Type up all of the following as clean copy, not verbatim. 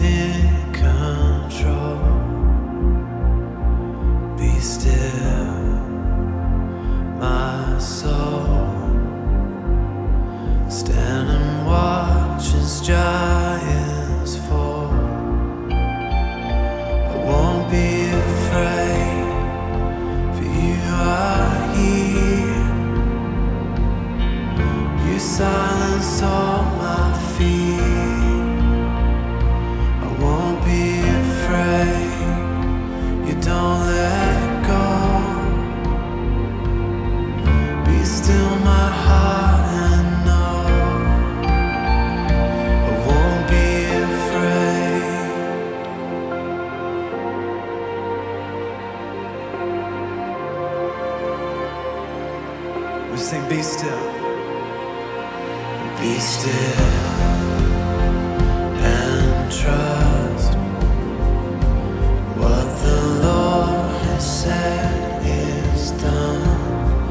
in control. Be still, my soul. Stand and watch as giants fall. I won't be afraid, for you are here. You silence all my fear. I won't be afraid, you don't let go. Be still my heart and know I won't be afraid. We sing be still. Be still and trust what the Lord has said is done.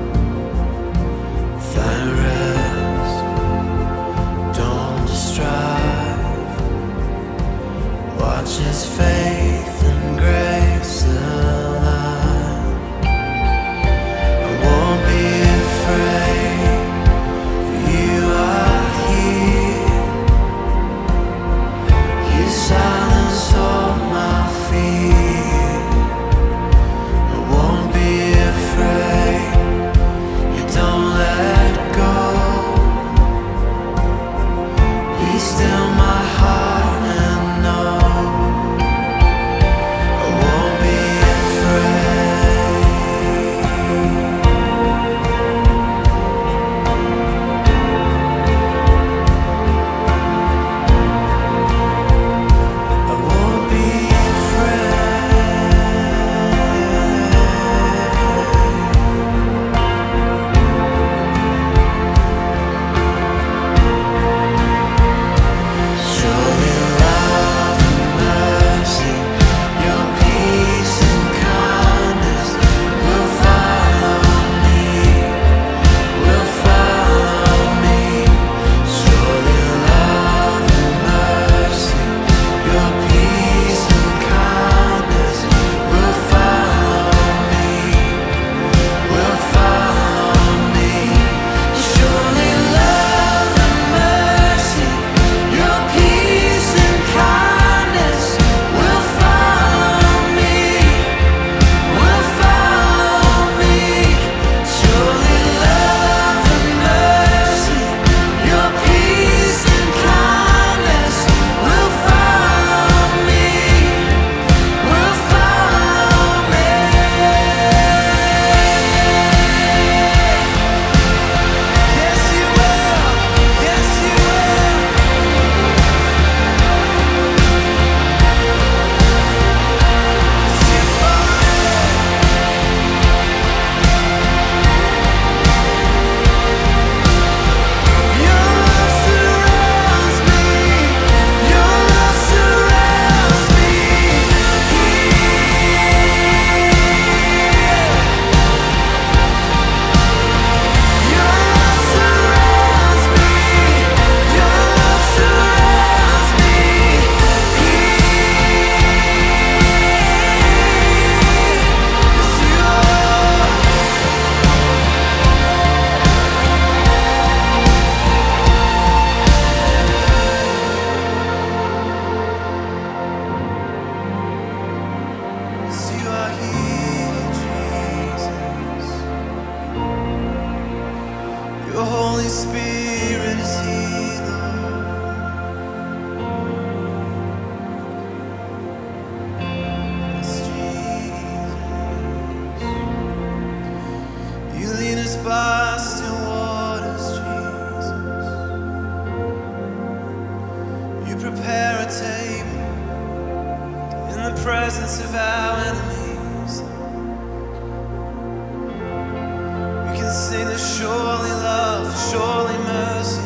Find rest, don't strive. Watch His faith and grace align. I won't be afraid, for you are here. You silence all my fear. I won't be afraid, you don't let go. Be still my heart and know I won't be afraid. I won't be Surely love and mercy, your peace and kindness will follow me, will follow me. Surely love and mercy, your peace and kindness will follow me, will follow me. Surely love and mercy, your peace and kindness will follow me, will follow me. Surely love and mercy, your peace and kindness will follow me, will follow me. Yes, you will. Yes, you will. Your love surrounds me. Your love surrounds me. Your love surrounds me. Your love surrounds me. Yes, you are. Yes, you are here, Jesus. Your Holy Spirit is here, Lord. Yes, Jesus. You lead us by still waters, Jesus. You prepare a table in the presence of our enemies. We can sing the surely love, surely mercy.